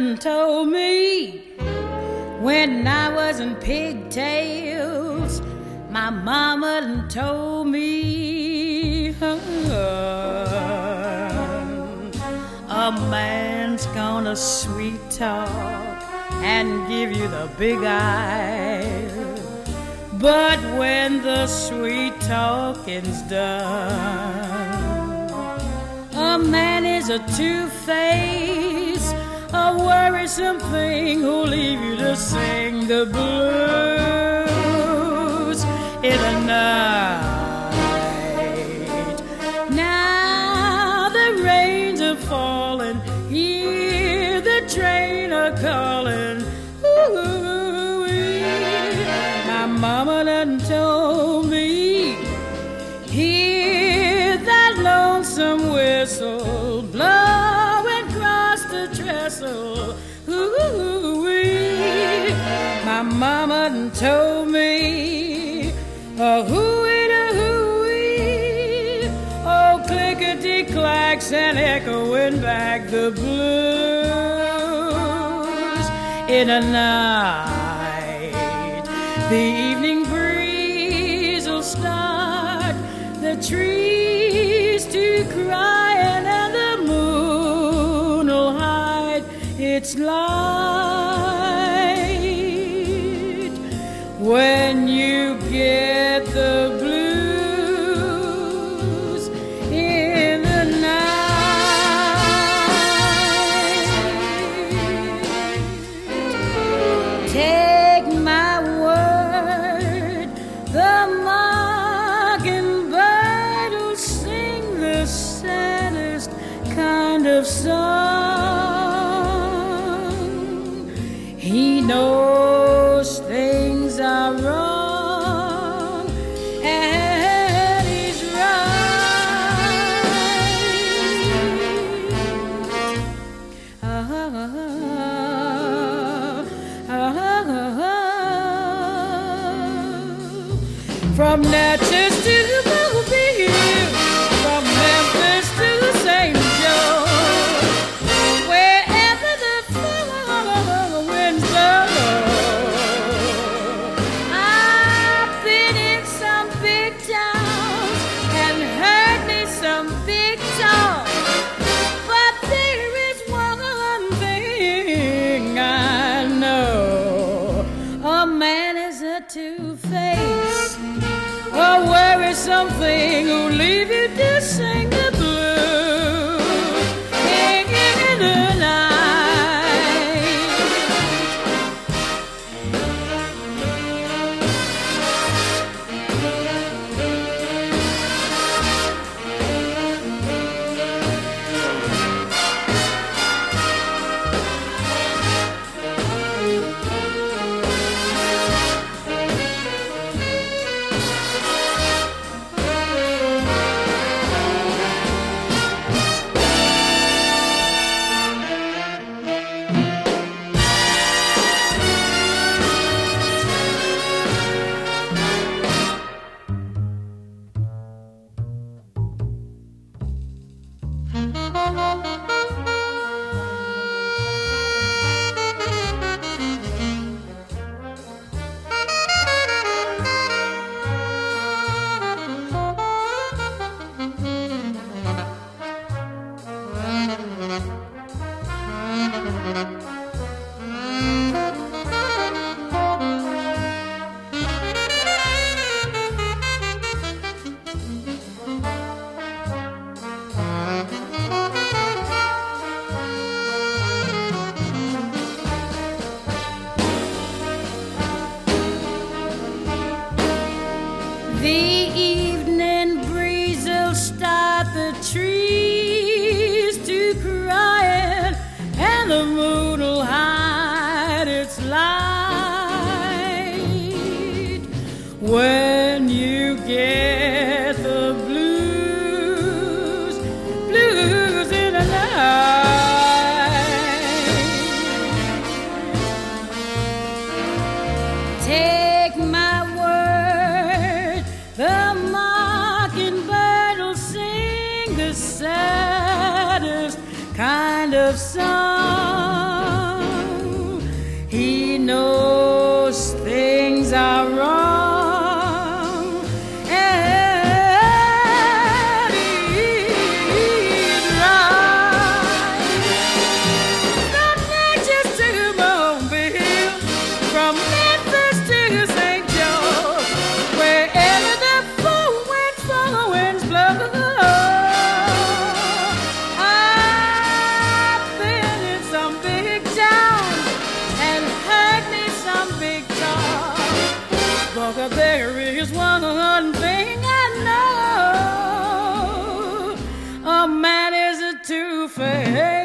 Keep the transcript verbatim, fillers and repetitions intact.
done told me when I was in pigtails. My mama done told me uh, a man's gonna sweet talk and give you the big eye, but when the sweet talking's done, a man is a two-face, a worrisome thing who'll leave you to sing the blues in the night. Now the rains are falling, hear the train a calling. Ooh-wee. My mama done told me, hear that lonesome whistle blowing across the trestle. Ooh-wee. My mama done told me, oh, hoo-wee-da-hoo-wee, oh, clickety-clacks and echoing back the blues in a night. The evening breeze will start the trees to crying, and the moon will hide its light when you get the blues in the night. Take my word, the mockingbird will sing the saddest kind of song. He knows things are wrong, and he's right. Ah, ah, ah, ah. From Natchez to Mobile, from Memphis to Saint Joe, wherever the winds blow, I've been in some big towns and heard me some big talk, but there is one thing I know: a man is a two-face, a worrisome thing who'll leave you to sing the blues in the night. The evening breeze will start the trees to crying, and the moon will hide its light when you get the blues, blues in the night. Take my word, the 'cause there is one thing I know, a man is a two-faced